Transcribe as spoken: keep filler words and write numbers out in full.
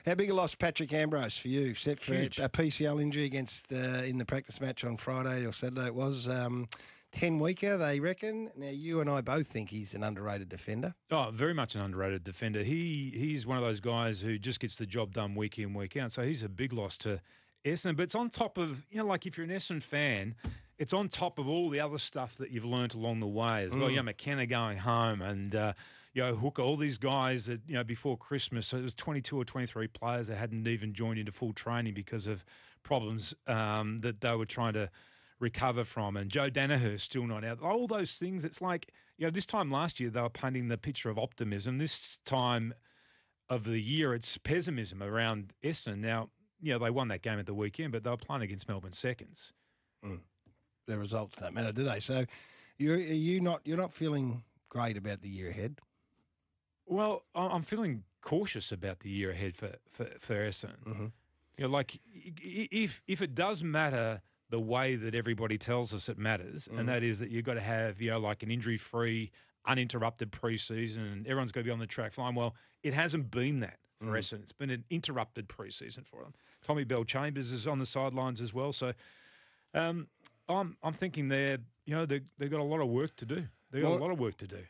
How big a loss, Patrick Ambrose, for you? Set for Huge. a P C L injury against uh, in the practice match on Friday or Saturday it was. Um, ten weeker, they reckon. Now, you and I both think he's an underrated defender. Oh, very much an underrated defender. He He's one of those guys who just gets the job done week in, week out. So he's a big loss to Essendon. But it's on top of, you know, like if you're an Essendon fan, it's on top of all the other stuff that you've learnt along the way as well. Mm. You know, McKenna going home and, uh, you know, Hooker, all these guys that, you know, before Christmas, so it was twenty-two or twenty-three players that hadn't even joined into full training because of problems um, that they were trying to recover from. And Joe Danaher still not out. All those things, it's like, you know, this time last year they were painting the picture of optimism. This time of the year it's pessimism around Essendon. Now, you know, they won that game at the weekend, but they were playing against Melbourne Seconds. Mm. The results don't matter, do they? So you're, are you not, you're not feeling great about the year ahead? Well, I- I'm feeling cautious about the year ahead for, for, for Essendon. Mm-hmm. You know, like i- i- if if it does matter the way that everybody tells us it matters, Mm. and that is that you've got to have, you know, like an injury-free, uninterrupted preseason and everyone's got to be on the track flying. Well, it hasn't been that for Mm. Essendon. It's been an interrupted preseason for them. Tommy Bell-Chambers is on the sidelines as well. So um, I'm I'm thinking they're, you know, they, they've got a lot of work to do. They've got Well, a lot of work to do.